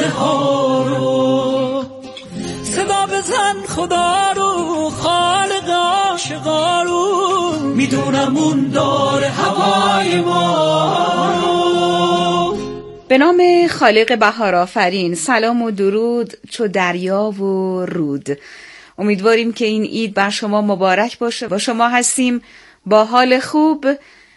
خنده ها رو، صدا بزن خدا رو، خالق عاشقا رو، میدونم اون داره هوای ما رو. به نام خالق بهارآفرین، سلام و درود چو دریا و رود. امیدواریم که این عید بر شما مبارک باشه. با شما هستیم با حال خوب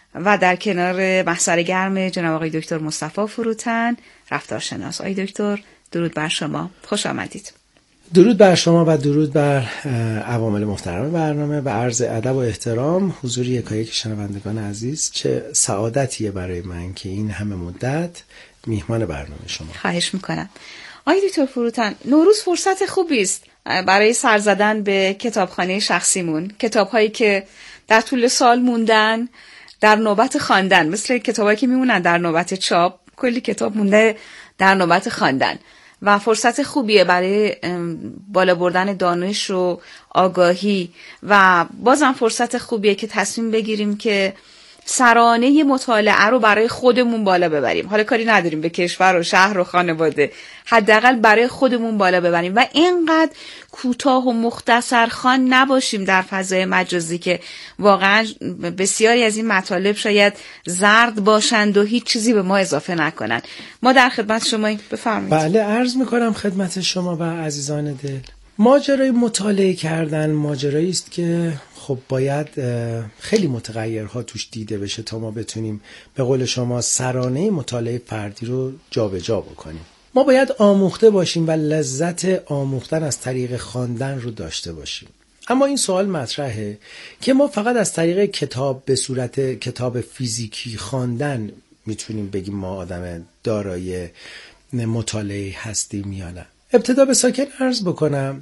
و در کنار محضر گرم جناب آقای دکتر مصطفی فروتن، رفتارشناس. آقای دکتر درود بر شما، خوش آمدید. درود بر شما و درود بر عوامل محترم برنامه و عرض ادب و احترام حضور یکایک شنوندگان عزیز. چه سعادتیه برای من که این همه مدت میهمان برنامه شما. خواهش میکنم. آقای دکتر فروتن، نوروز فرصت خوبی است برای سر زدن به کتابخانه شخصیمون، کتاب‌هایی که در طول سال موندن در نوبت خواندن، مثل کتابایی که میمونن در نوبت چاپ، کلی کتاب مونده در نوبت خواندن و فرصت خوبیه برای بالا بردن دانش و آگاهی و بازم فرصت خوبیه که تصمیم بگیریم که سرانه مطالعه رو برای خودمون بالا ببریم. حالا کاری نداریم به کشور و شهر و خانواده، حداقل برای خودمون بالا ببریم و اینقدر کوتاه و مختصر خوان نباشیم در فضای مجازی که واقعا بسیاری از این مطالب شاید زرد باشند و هیچ چیزی به ما اضافه نکنن. ما در خدمت شماییم، بفرمایید. بله، عرض میکنم خدمت شما و عزیزان دل. ماجرای مطالعه کردن ماجرایی است که خب باید خیلی متغیرها توش دیده بشه تا ما بتونیم به قول شما سرانه مطالعه فردی رو جابجا بکنیم. ما باید آموخته باشیم و لذت آموختن از طریق خواندن رو داشته باشیم. اما این سوال مطرحه که ما فقط از طریق کتاب به صورت کتاب فیزیکی خواندن میتونیم بگیم ما آدم دارای مطالعه هستیم یا نه. ابتدا به ساکن عرض بکنم،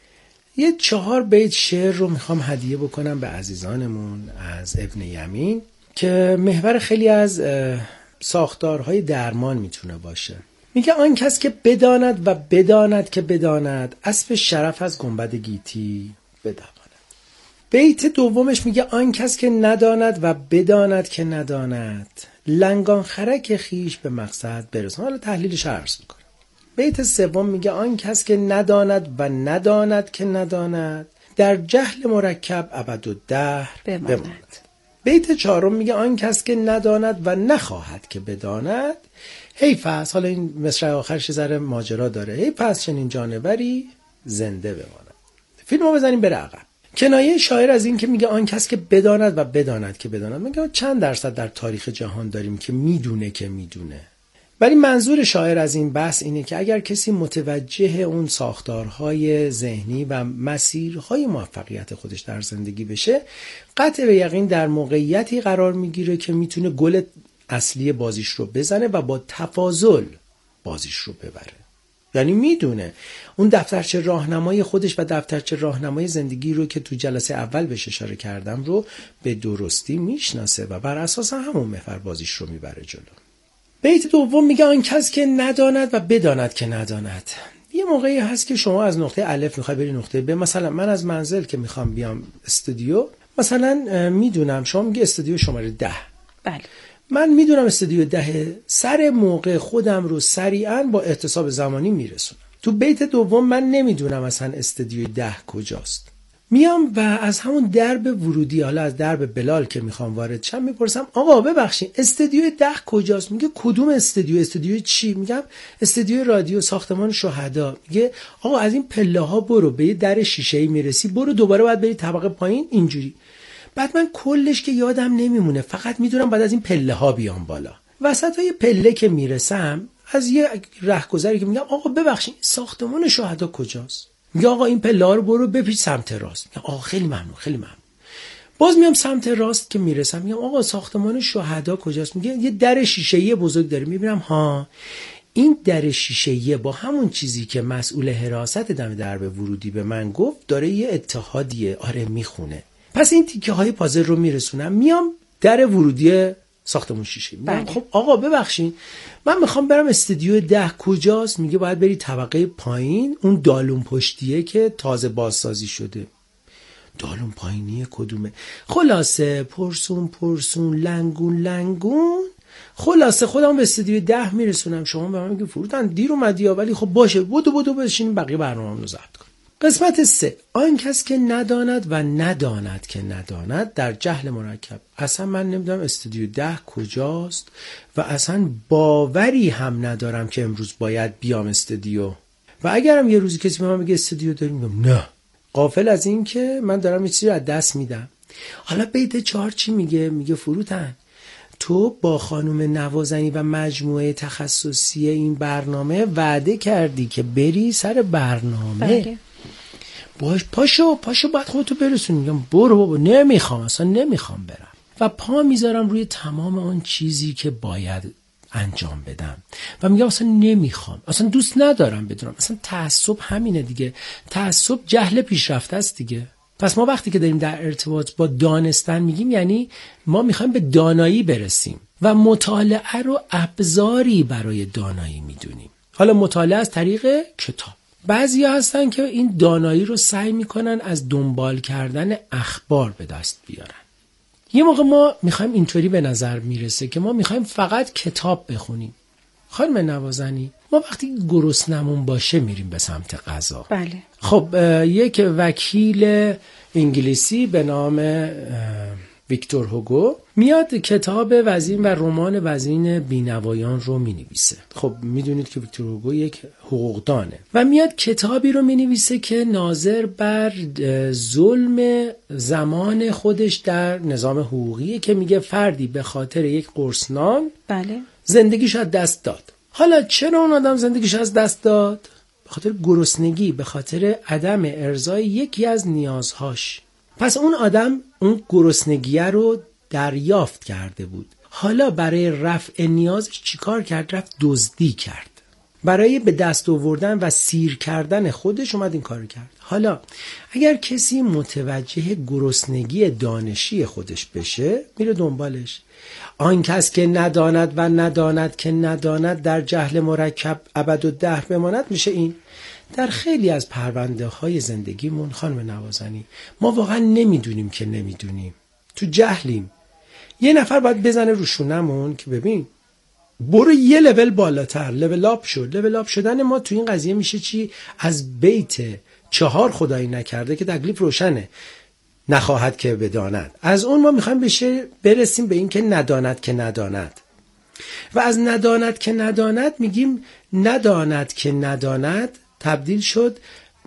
یه 4 بیت شعر رو میخوام هدیه بکنم به عزیزانمون از ابن یمین که محور خیلی از ساختارهای درمان میتونه باشه. میگه آن کس که بداند و بداند که بداند، اسب شرف از گنبد گیتی بدواند. بیت دومش میگه آن کس که نداند و بداند که نداند، لنگان خرک خیش به مقصد برسان. حالا تحلیلش عرض میکنم. بیت سوم میگه آن کس که نداند و نداند که نداند، در جهل مرکب ابدالدهر بماند. بیت چهارم میگه آن کس که نداند و نخواهد که بداند، حیف است. حالا این مصرع آخرش ذره ماجرا داره. حیف است چنین جانوری زنده بماند. فیلمو بزنیم بره عقب. کنایه شاعر از این که میگه آن کس که بداند و بداند که بداند، میگه چند درصد در تاریخ جهان داریم که میدونه که میدونه. ولی منظور شاعر از این بحث اینه که اگر کسی متوجه اون ساختارهای ذهنی و مسیرهای موفقیت خودش در زندگی بشه، قطع به یقین در موقعیتی قرار میگیره که میتونه گل اصلی بازیش رو بزنه و با تفاضل بازیش رو ببره. یعنی میدونه اون دفترچه راهنمای خودش و دفترچه راهنمای زندگی رو که تو جلسه اول بهش اشاره کردم رو به درستی میشناسه و بر اساس همون محور بازیش رو میبره جلو. بیت دوم میگه آن کس که نداند و بداند که نداند. یه موقعی هست که شما از نقطه الف میخوای بری نقطه ب. مثلا من از منزل که میخوام بیام استودیو، مثلا میدونم شما میگه استودیو شماره 10. بله. من میدونم استودیو 10 سر موقع خودم رو سریعا با احتساب زمانی میرسونم. تو بیت دوم من نمیدونم اصلا استودیو 10 کجاست. میام و از همون درب ورودی، حالا از درب بلال که میخوام وارد شم، میپرسم آقا ببخشید استودیو 10 کجاست؟ میگه کدوم استودیو چی؟ میگم استودیو رادیو ساختمان شهدا. میگه آقا از این پله ها برو، به یه در شیشه‌ای میرسی، برو دوباره باید بری طبقه پایین، اینجوری. بعد من کلش که یادم نمیمونه، فقط میدونم بعد از این پله ها بیام بالا. وسطای پله که میرسم از یه رهگذری که میگم آقا ببخشید ساختمان شهدا کجاست؟ میگه آقا این پله ها رو برو بپیچ سمت راست. میگم آقا خیلی ممنون خیلی ممنون. باز میام سمت راست که میرسم، میگم آقا ساختمان شهدا کجاست؟ میگه یه در شیشه‌ای بزرگ داره. میبینم ها این در شیشه‌ای با همون چیزی که مسئول حراست دم درب ورودی به من گفت داره یه اتحادیه. آره میخونه. پس این تیکه های پازل رو میرسونم، میام در ورودی ساختمون شیشه. میگم خب آقا ببخشید من میخوام برم استودیو 10 کجاست؟ میگه باید بری طبقه پایین، اون دالون پشتیه که تازه بازسازی شده. دالون پایینیه کدومه؟ خلاصه پرسون لنگون خلاصه خودم به استودیو 10 میرسونم، شما به من میگی فروتن دیر اومدی، ولی خب باشه بدو بشینیم بقیه برنامه‌مون رو ضبط کن. قسمت 3، آن کس که نداند و نداند که نداند در جهل مرکب. اصلا من نمیدونم استودیو 10 کجاست و اصلا باوری هم ندارم که امروز باید بیام استودیو. و اگرم یه روزی کسی به من میگه استودیو داریم، میگم نه. غافل از این که من دارم یه چیزی رو از دست میدم. حالا بیت 4 چی میگه؟ میگه فروتن تو با خانم نوازنی و مجموعه تخصصی این برنامه وعده کردی که بری سر برنامه. بله. باش پاشو باید خودتو برسونی. میگم برو بابا، نمیخوام، اصلا نمیخوام برم و پا میذارم روی تمام آن چیزی که باید انجام بدم و میگم اصلا نمیخوام، اصلا دوست ندارم بدونم. اصلا تعصب همینه دیگه، تعصب جهل پیشرفته است دیگه. پس ما وقتی که داریم در ارتباط با دانستن میگیم، یعنی ما میخوایم به دانایی برسیم و مطالعه رو ابزاری برای دانایی میدونیم. حالا مطالعه از طریق کتاب. بعضیا هستن که این دانایی رو سعی میکنن از دنبال کردن اخبار به دست بیارن. یه موقع ما میخوایم اینطوری به نظر میرسه که ما میخوایم فقط کتاب بخونیم. خانم نوازنی، ما وقتی گرسنمون باشه میریم به سمت غذا. بله. خب یک وکیل انگلیسی به نام ویکتور هوگو میاد کتاب وزین و رمان وزین بینوایان رو مینویسه. خب میدونید که ویکتور هوگو یک حقوقدانه و میاد کتابی رو مینویسه که ناظر بر ظلم زمان خودش در نظام حقوقیه که میگه فردی به خاطر یک قرص نان بله زندگیش از دست داد. حالا چرا اون آدم زندگیش از دست داد؟ به خاطر گرسنگی، به خاطر عدم ارضای یکی از نیازهاش. پس اون آدم اون گرسنگیه رو دریافت کرده بود. حالا برای رفع نیازش چیکار کرد؟ رفت دزدی کرد. برای به دست آوردن و سیر کردن خودش اومد این کارو کرد. حالا اگر کسی متوجه گرسنگی دانشی خودش بشه، میره دنبالش. آن کس که نداند و نداند که نداند در جهل مرکب ابدالدهر بماند، میشه این. در خیلی از پرونده های زندگیمون خانم نوازنی ما واقعا نمیدونیم که نمیدونیم، تو جهلیم. یه نفر باید بزنه رو شونمون که ببین برو یه لول بالاتر، لول آپ شد. لول آپ شدن ما تو این قضیه میشه چی؟ از بیت 4 خدایی نکرده که تکلیف روشنه، نخواهد که بداند. از اون ما میخوایم برسیم به این که نداند که نداند. و از نداند که نداند میگیم نداند که نداند تبدیل شد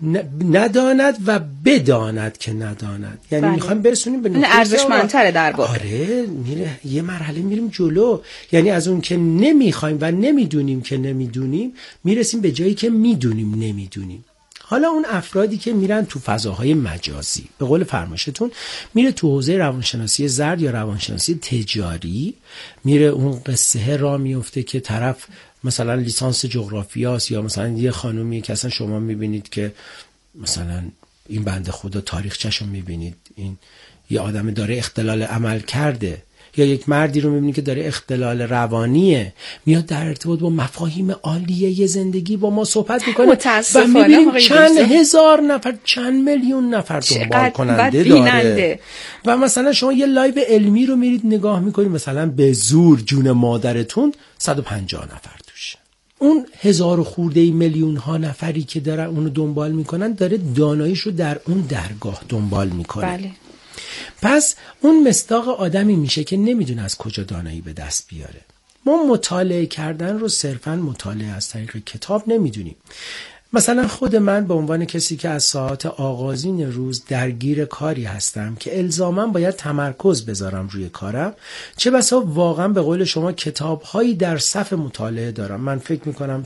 نداند و بداند که نداند. یعنی بله. میخوایم برسونیم به نقطه ارزشمندتره در واقع. آره، میره یه مرحله میریم جلو. یعنی از اون که نمیخوایم و نمیدونیم که نمیدونیم میرسیم به جایی که میدونیم نمیدونیم. حالا اون افرادی که میرن تو فضاهای مجازی، به قول فرمایشتون میره تو حوزه روانشناسی زرد یا روانشناسی تجاری، میره اون قصه را میفته که طرف مثلا لیسانس جغرافیاست یا مثلا یه خانومی که اصلا شما میبینید که مثلا این بنده خدا تاریخچه‌شو میبینید، این یه آدم داره اختلال عمل کرده، یا یک مردی رو میبینید که داره اختلال روانیه، میاد در ارتباط با مفاهیم عالیه زندگی با ما صحبت میکنه و میبینیم چند هزار نفر، چند میلیون نفر دنبال کننده داره. و مثلا شما یه لایو علمی رو میرید نگاه میکنید، مثلا به زور جون مادرتون 150 نفر توش. اون هزار و خورده میلیون ها نفری که دارن اونو دنبال میکنن، داره داناییش رو در اون درگاه دنبال میکنه. بله. پس اون مصداق آدمی میشه که نمیدونه از کجا دانایی به دست بیاره. ما مطالعه کردن رو صرفاً مطالعه از طریق کتاب نمیدونیم. مثلا خود من به عنوان کسی که از ساعات آغازین روز درگیر کاری هستم که الزاماً باید تمرکز بذارم روی کارم، چه بسا واقعاً به قول شما کتاب‌هایی در صف مطالعه دارم. من فکر میکنم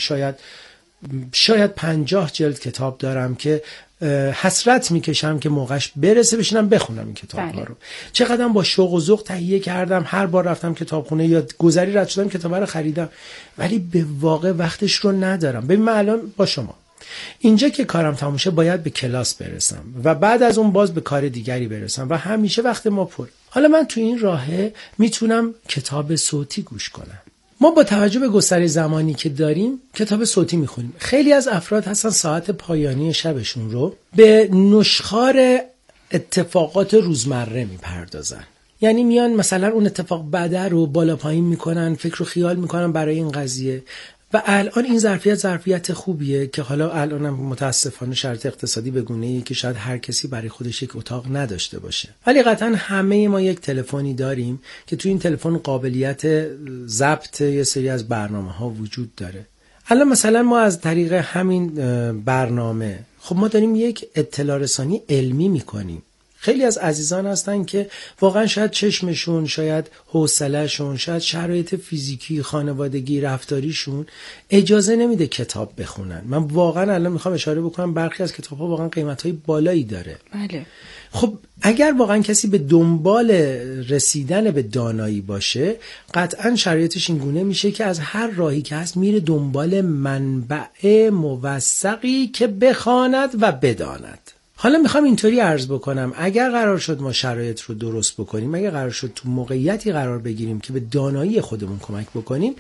شاید 50 جلد کتاب دارم که حسرت میکشم که موقعش برسه بشینم بخونم این کتاب‌ها رو. چقدر با شوق و ذوق تهیه کردم، هر بار رفتم کتابخونه یا گذری رد شدم کتابا رو خریدم، ولی به واقع وقتش رو ندارم. ببین من الان با شما اینجا که کارم تموم شه باید به کلاس برسم و بعد از اون باز به کار دیگری برسم و همیشه وقت ما پر. حالا من تو این راهه میتونم کتاب صوتی گوش کنم. ما با توجه به گستره زمانی که داریم کتاب صوتی میخونیم. خیلی از افراد هستن ساعت پایانی شبشون رو به نشخوار اتفاقات روزمره میپردازن. یعنی میان مثلا اون اتفاق بعد رو بالا پایین میکنن، فکر و خیال میکنن برای این قضیه. و الان این ظرفیت خوبیه که حالا الانم متاسفانه شرط اقتصادی به گونه‌ایه که شاید هر کسی برای خودش یک اتاق نداشته باشه، ولی قطعا همه ما یک تلفنی داریم که تو این تلفن قابلیت ضبط یه سری از برنامه‌ها وجود داره. الان مثلا ما از طریق همین برنامه خب ما داریم یک اطلاع رسانی علمی میکنیم. خیلی از عزیزان هستن که واقعا شاید چشمشون، شاید حوصله‌شون، شاید شرایط فیزیکی، خانوادگی، رفتاریشون اجازه نمیده کتاب بخونن. من واقعا الان میخوام اشاره بکنم برخی از کتاب‌ها واقعا قیمت‌های بالایی داره. بله. خب اگر واقعا کسی به دنبال رسیدن به دانایی باشه، قطعا شرایطش این گونه میشه که از هر راهی که هست میره دنبال منبع موثقی که بخواند و بداند. حالا میخوام اینطوری عرض بکنم، اگر قرار شد ما شرایط رو درست بکنیم، اگر قرار شد تو موقعیتی قرار بگیریم که به دانایی خودمون کمک بکنیم،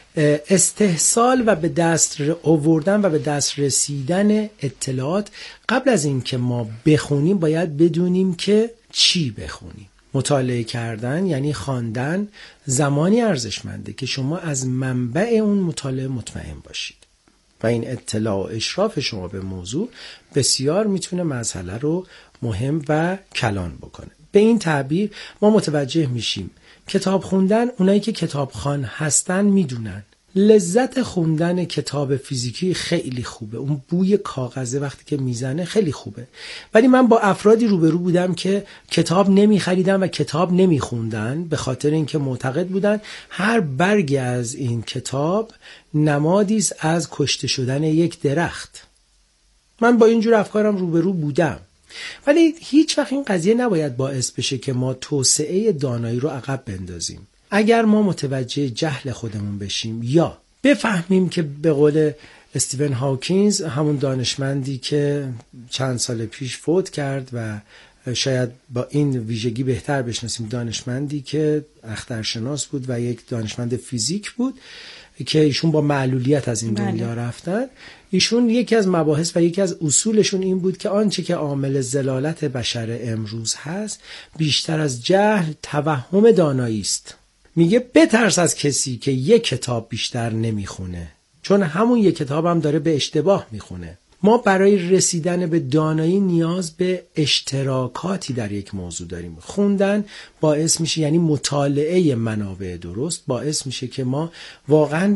استحصال و به دست آوردن و به دست رسیدن اطلاعات قبل از این که ما بخونیم باید بدونیم که چی بخونیم. مطالعه کردن یعنی خواندن زمانی ارزشمنده که شما از منبع اون مطالعه مطمئن باشید و این اطلاع و اشراف شما به موضوع بسیار میتونه مسئله رو مهم و کلان بکنه. به این تعبیر ما متوجه میشیم کتاب خوندن، اونایی که کتابخوان هستن میدونن لذت خوندن کتاب فیزیکی خیلی خوبه، اون بوی کاغذه وقتی که میزنه خیلی خوبه. ولی من با افرادی روبرو بودم که کتاب نمیخریدن و کتاب نمیخوندن به خاطر اینکه معتقد بودن هر برگی از این کتاب نمادی است از کشته شدن یک درخت. من با اینجور افکارم روبرو بودم، ولی هیچ وقت این قضیه نباید باعث بشه که ما توسعه دانایی رو عقب بندازیم. اگر ما متوجه جهل خودمون بشیم یا بفهمیم که به قول استیون هاکینز، همون دانشمندی که چند سال پیش فوت کرد و شاید با این ویژگی بهتر بشناسیم، دانشمندی که اخترشناس بود و یک دانشمند فیزیک بود که ایشون با معلولیت از این دنیا رفتن، ایشون یکی از مباحث و یکی از اصولشون این بود که آنچه که عامل ضلالت بشر امروز هست بیشتر از جهل توهم دانایی است. میگه بترس از کسی که یک کتاب بیشتر نمیخونه، چون همون یک کتاب هم داره به اشتباه میخونه. ما برای رسیدن به دانایی نیاز به اشتراکاتی در یک موضوع داریم. خوندن باعث میشه، یعنی مطالعه منابع درست باعث میشه که ما واقعا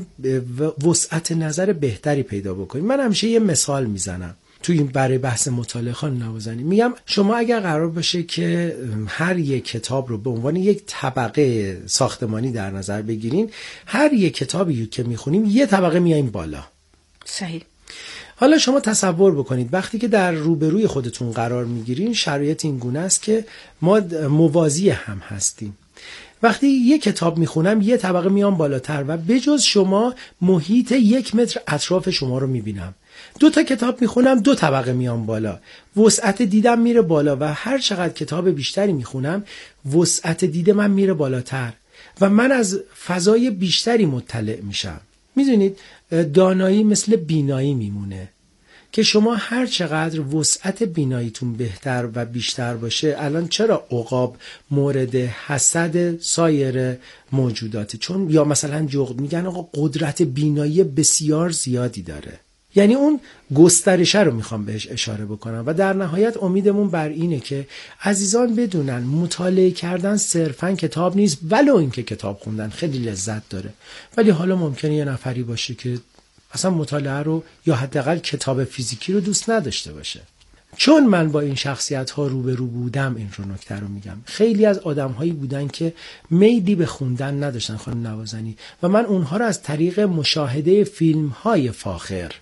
وسعت نظر بهتری پیدا بکنیم. من همیشه یه مثال میزنم توی این برای بحث مطالعه خانم نوازنی، میگم شما اگر قرار باشه که هر یک کتاب رو به عنوان یک طبقه ساختمانی در نظر بگیرین، هر یک کتابی که میخونیم یه طبقه میایم بالا. صحیح. حالا شما تصور بکنید وقتی که در روبروی خودتون قرار میگیرین، شرایط این گونه است که ما موازی هم هستیم. وقتی یک کتاب میخونم یه طبقه میام بالاتر و بجز شما محیط 1 متر اطراف شما رو میبینم. 2 تا کتاب میخونم 2 طبقه میام بالا، وسعت دیدم میره بالا و هر چقدر کتاب بیشتری میخونم وسعت دید من میره بالاتر و من از فضای بیشتری مطلع میشم. میدونید دانایی مثل بینایی میمونه که شما هر چقدر وسعت بیناییتون بهتر و بیشتر باشه، الان چرا عقاب مورد حسد سایر موجوداته؟ چون یا مثلا جغد میگن آقا قدرت بینایی بسیار زیادی داره، یعنی اون گسترشه رو میخوام بهش اشاره بکنم. و در نهایت امیدمون بر اینه که عزیزان بدونن مطالعه کردن صرفاً کتاب نیست، ولو اینکه کتاب خوندن خیلی لذت داره، ولی حالا ممکنه یه نفری باشه که اصلا مطالعه رو یا حداقل کتاب فیزیکی رو دوست نداشته باشه. چون من با این شخصیت ها روبرو بودم، این رو نکته رو میگم، خیلی از آدم هایی بودن که میلی به خوندن نداشتن خانم نوازنی و من اونها رو از طریق مشاهده فیلم های فاخر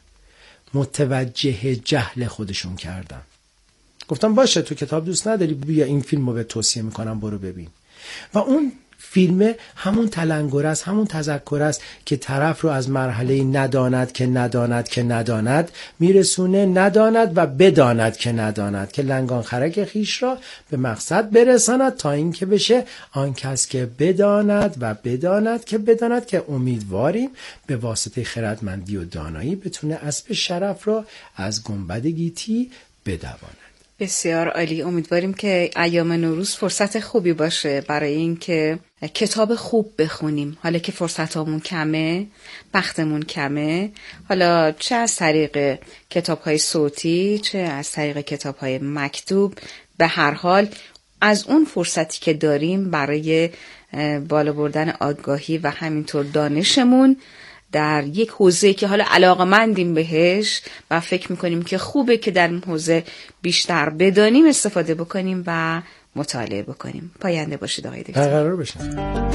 متوجه جهل خودشون کردم. گفتم باشه تو کتاب دوست نداری، بیا این فیلم رو به توصیه میکنم برو ببین. و اون فیلم همون تلنگر است، همون تذکر است که طرف رو از مرحله نداند که نداند که نداند میرسونه نداند و بداند که نداند، که لنگان خرک خیش را به مقصد برساند تا این که بشه آن کس که بداند و بداند که بداند، که امیدواریم به واسطه خردمندی و دانایی بتونه اسب شرف را از گنبد گیتی بدواند. بسیار عالی. امیدواریم که ایام نوروز فرصت خوبی باشه برای اینکه کتاب خوب بخونیم. حالا که فرصتامون کمه، وقتمون کمه، حالا چه از طریق کتاب‌های صوتی چه از طریق کتاب‌های مکتوب، به هر حال از اون فرصتی که داریم برای بالا بردن آگاهی و همینطور دانشمون در یک حوزه که حالا علاقه‌مندیم بهش و فکر میکنیم که خوبه که در این حوزه بیشتر بدانیم استفاده بکنیم و مطالعه بکنیم. پاینده باشید آقای دکتر. برقرار باشید.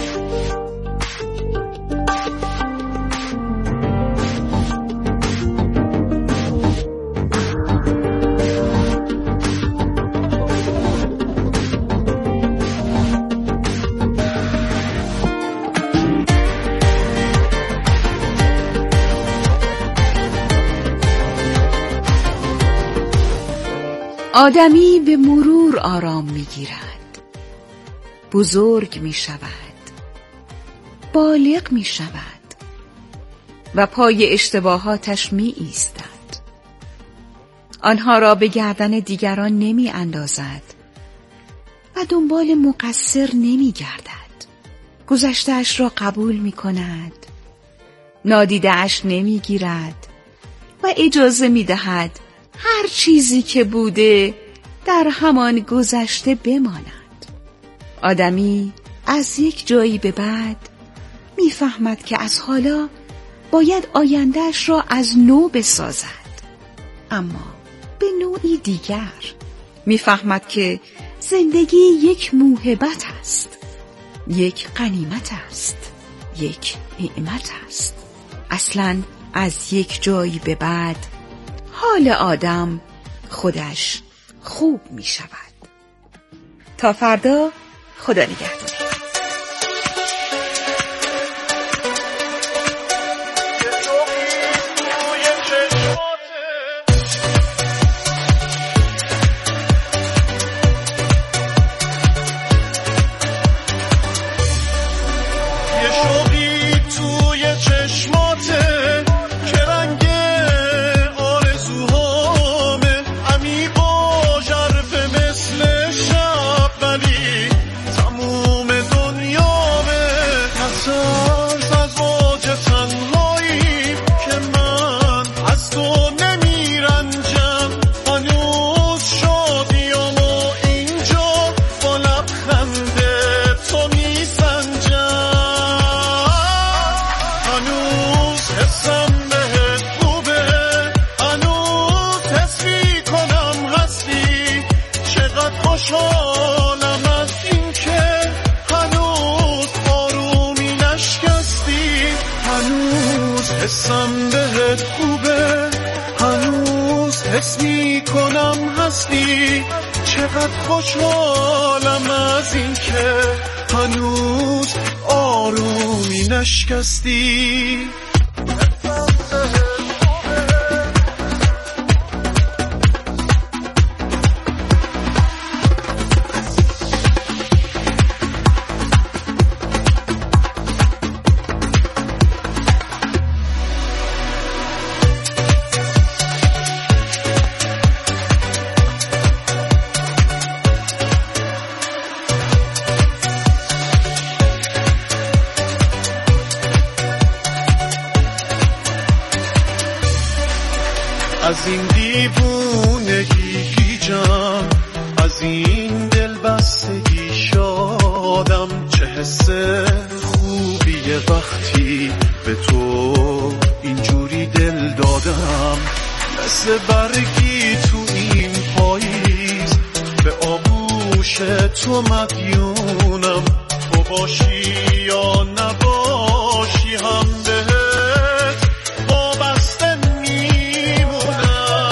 آدمی به مرور آرام می‌گیرد، بزرگ می‌شود، بالغ می‌شود و پای اشتباهاتش می‌ایستد. آنها را به گردن دیگران نمی‌اندازد و دنبال مقصر نمی‌گردد. گذشته‌اش را قبول می‌کند، نادیده‌اش نمی‌گیرد و اجازه می‌دهد هر چیزی که بوده در همان گذشته بماند. آدمی از یک جایی به بعد میفهمد که از حالا باید آیندهش را از نو بسازد، اما به نوعی دیگر. میفهمد که زندگی یک موهبت است، یک غنیمت است، یک نعمت است. اصلاً از یک جایی به بعد حال آدم خودش خوب می شود. تا فردا، خدا نگهدار. حسم بهت خوبه، هنوز حس میکنم هستی. چقدر خوشحالم از این که هنوز آرومی نشکستی. از این دیوونگی گیجم، از این دلبستگی شادم. چه حس خوبیه وقتی به تو اینجوری دل دادم. مثل برگی تو این پاییز به آغوش تو مدیونم. تو باشی یا نباشی هم بهت وابسته میمونم.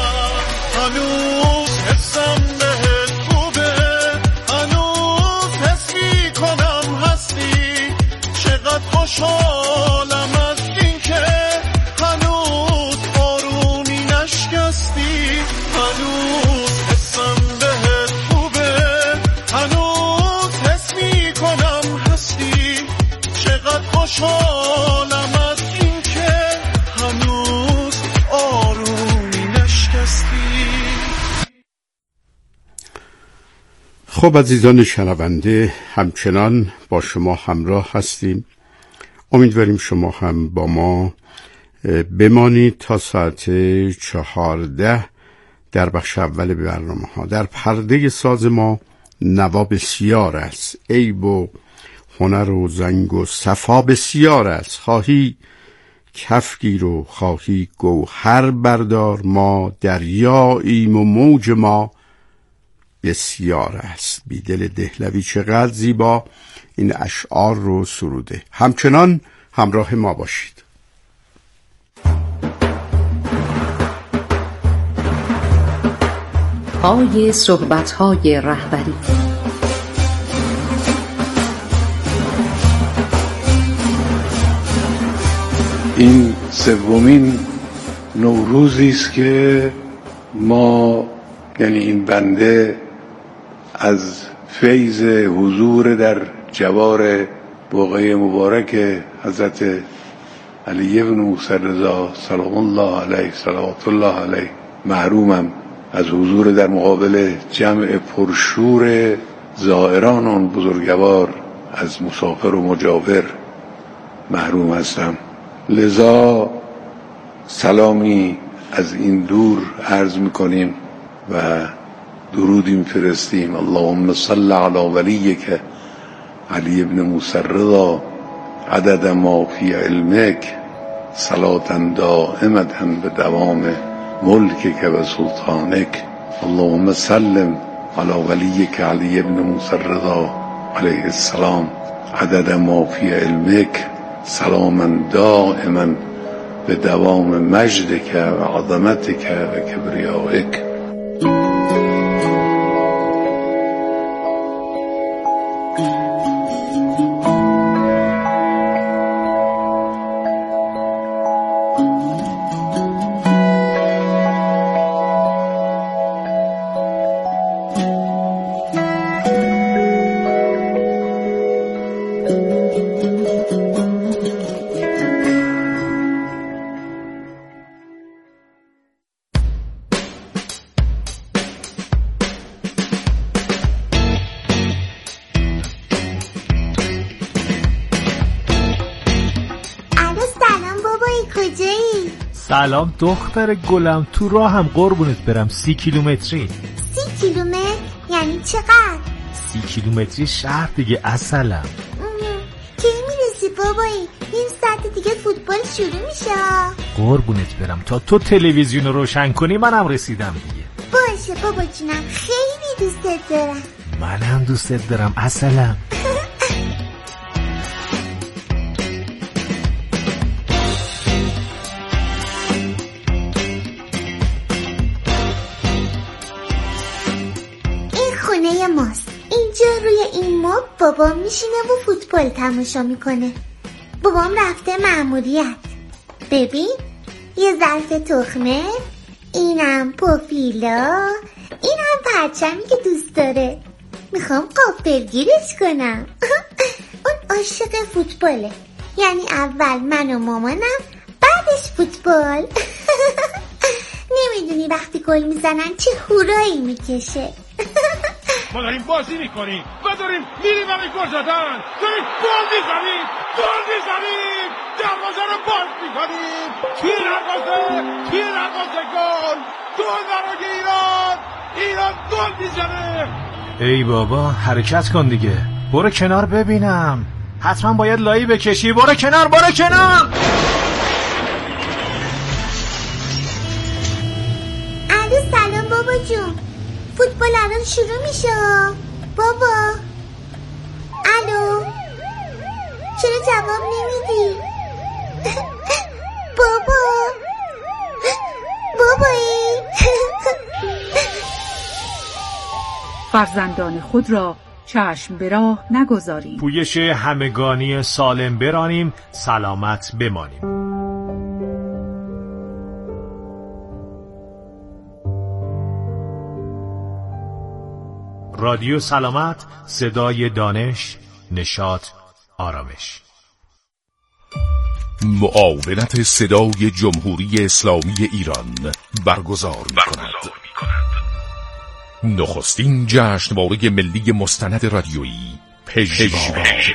هنوز حسم بهت خوبه، هنوز حس میکنم هستی. چقدر خوشحالم از این که هنوز آرومی نشکستی. هنوز حسم بهت خوبه، هنوز حس میکنم هستی. چقدر خوشحالم خب عزیزان شنونده، همچنان با شما همراه هستیم. امیدواریم شما هم با ما بمانید تا ساعت 14 در بخش اول برنامه ها. در پرده ساز ما نوا بسیار است، عیب و هنر و زنگ و صفا بسیار است. خواهی کفگیر و خواهی گوهر بردار، ما دریاییم و موج ما بسیار است. بیدل دهلوی چقدر زیبا این اشعار رو سروده. همچنان همراه ما باشید. پای صحبت‌های رهبری. این سومین نوروزی است که ما، یعنی این بنده، از فیض حضور در جوار بقعه مبارک حضرت علی بن موسی رضا سلام الله علیه صلوات الله علیه محرومم. از حضور در مقابل جمع پرشور زائران آن بزرگوار از مسافر و مجاور محروم هستم. لذا سلامی از این دور عرض میکنیم و درودی میفرستیم. اللهم صل علی ولیک علی بن موسی رضا عدد ما فی علمک صلاة دائمة به دوام ملکک و سلطانک. اللهم سلم علی ولیک علی بن موسی رضا علیه السلام عدد ما فی علمک سلاما دائما به دوام مجدک و عظمتک و کبریائک. سلام دختر گلم، تو راه هم قربونت برم. 30 کیلومتری. 30 کیلومتر یعنی چقدر؟ 30 کیلومتری شهر دیگه اصلا. کی میرسی بابایی؟ این ساعت دیگه فوتبال شروع میشه. قربونت برم، تا تو تلویزیون رو روشن کنی منم رسیدم دیگه. باشه بابا جونم، خیلی دوستت دارم. منم دوستت دارم اصلا. ماست. اینجا روی این مبل بابام میشینه و فوتبال تماشا میکنه. بابام رفته مأموریت. ببین، یه ظرف تخمه، اینم پوفیلا، اینم پرچمی که دوست داره. میخوام غافلگیرش کنم. اون عاشق فوتباله، یعنی اول من و مامانم، بعدش فوتبال. نمیدونی وقتی گل میزنن چه هورایی میکشه. ما داریم بازی میکنیم و داریم میریم برای گل زدن. داریم گل میزنیم دروازه رو باز میکنیم. توی رقاصه گل برای ایران گل میزنه. ای بابا حرکت کن دیگه، برو کنار ببینم. حتما باید لایی بکشی. برو کنار. الو سلام بابا جون، فوتبال الان شروع میشه. بابا الو، چرا جواب نمیدی؟ بابایی. فرزندان خود را چشم به راه نگذاریم. پویش همگانی سالم برانیم، سلامت بمانیم. رادیو سلامت، صدای دانش، نشاط، آرامش. معاونت صدای جمهوری اسلامی ایران برگزار می‌کند. نخستین جشنواره ملی مستند رادیویی پژواک.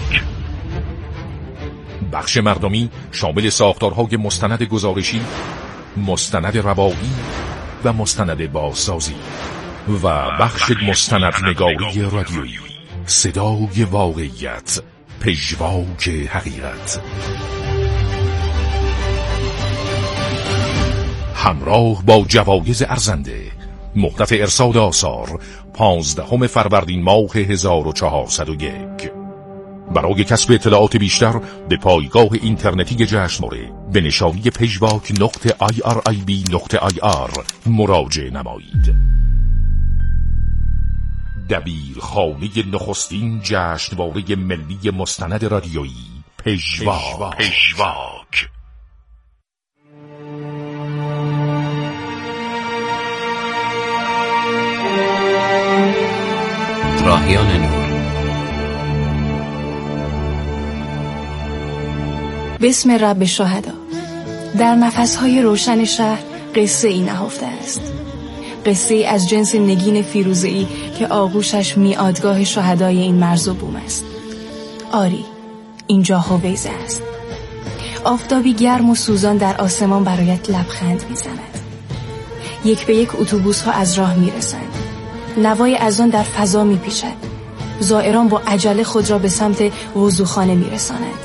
بخش مردمی شامل ساختارهای مستند گزارشی، مستند روایی و مستند بازسازی و بخش مستند نگاری رادیویی. صدای واقعیت، پژواک حقیقت. همراه با جوایز ارزنده. مهلت ارسال آثار 15 فروردین ماه 1401. برای کسب اطلاعات بیشتر به پایگاه اینترنتی جشنواره به نشانی pejvak.irib.ir مراجعه نمایید. دبیرخانه نخستین جشنواره ملی مستند رادیویی پژواک. راهیان نور. بسم رب شهدا. در نفسهای روشن شهر قصه ای نهفته است. قصه ای از جنس نگین فیروزه‌ای که آغوشش میادگاه شهدای این مرز و بوم است. آری، اینجا هویزه است. آفتابی گرم و سوزان در آسمان برایت لبخند میزند. یک به یک اتوبوس ها از راه میرسند. نوای اذان در فضا میپیچد. زائران با عجله خود را به سمت وضوخانه میرسانند.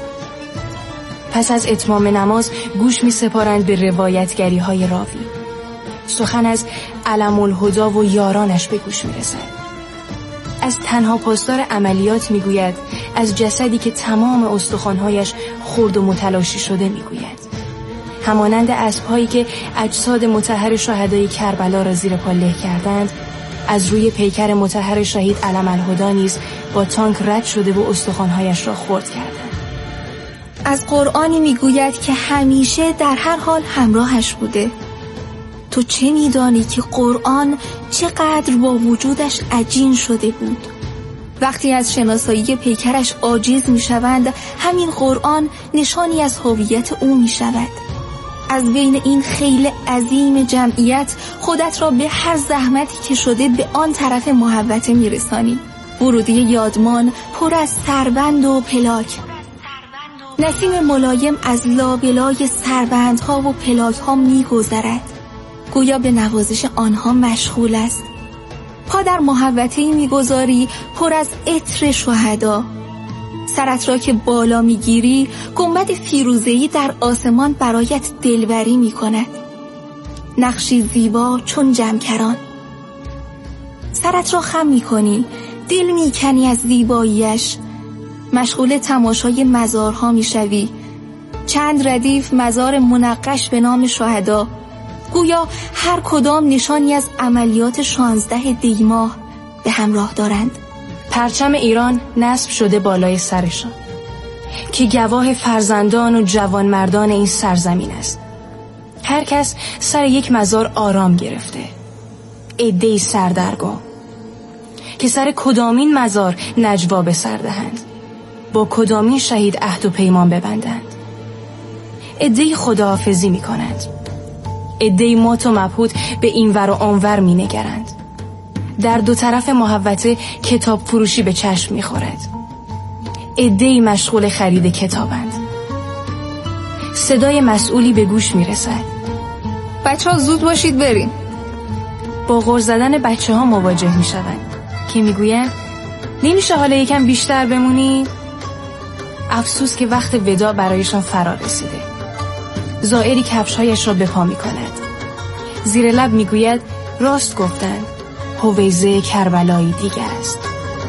پس از اتمام نماز گوش میسپارند به روایتگری های راوی. سخن از علم الهدی و یارانش به گوش میرسد. از تنها پاسدار عملیات میگوید، از جسدی که تمام استخوانهایش خرد و متلاشی شده میگوید. همانند اسب‌هایی که اجساد مطهر شهدای کربلا را زیر پا له کردند، از روی پیکر مطهر شهید علم الهدی نیز با تانک رد شده و استخوانهایش را خرد کردند. از قرآنی میگوید که همیشه در هر حال همراهش بوده. تو چه میدانی که قرآن چقدر با وجودش عجین شده بود؟ وقتی از شناسایی پیکرش عاجز میشوند، همین قرآن نشانی از هویت او میشود. از بین این خیل عظیم جمعیت خودت را به هر زحمتی که شده به آن طرف محوطه میرسانی. ورودی یادمان پر از سربند و پلاک. نسیم ملایم از لابلای سربندها و پلاکها میگذرد، گویا به نوازش آنها مشغول است. پا در محوطه‌ای میگذاری پر از عطر شهدا. سرت را که بالا میگیری، گنبد فیروزه‌ای در آسمان برایت دلبری میکند. نقشی زیبا چون جمکران. سرت را خم میکنی، دل میکنی از زیباییش. مشغول تماشای مزارها میشوی. چند ردیف مزار منقش به نام شهدا، گویا هر کدام نشانی از عملیات 16 دی‌ماه به همراه دارند. پرچم ایران نصب شده بالای سرشان که گواه فرزندان و جوانمردان این سرزمین است. هر کس سر یک مزار آرام گرفته. عده‌ای سردرگم که سر کدامین مزار نجوا به سر دهند، با کدامین شهید عهد و پیمان ببندند. عده‌ای خداحافظی می کنند. عده‌ای مات و مبهوت به اینور و آنور می نگرند. در دو طرف محوطه کتاب فروشی به چشم می خورد. عده‌ای مشغول خرید کتابند. صدای مسئولی به گوش می رسد. بچه‌ها زود باشید بریم. با غر زدن بچه‌ها مواجه می شوند که می گویند نمیشه حالا یکم بیشتر بمونید؟ افسوس که وقت وداع برایشان فرا رسیده. زائری کفش‌هایش را به پا می کند. زیر لب می گوید راست گفتند، هویزه کربلایی دیگر است.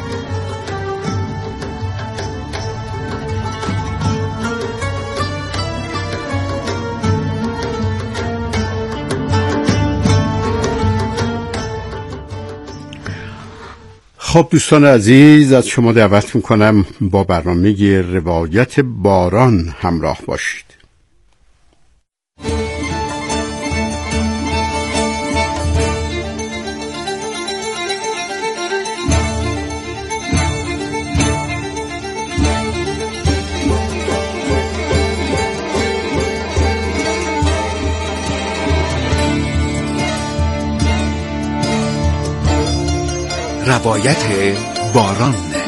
خب دوستان عزیز، از شما دعوت میکنم با برنامه روایت باران همراه باشید. روایت باران.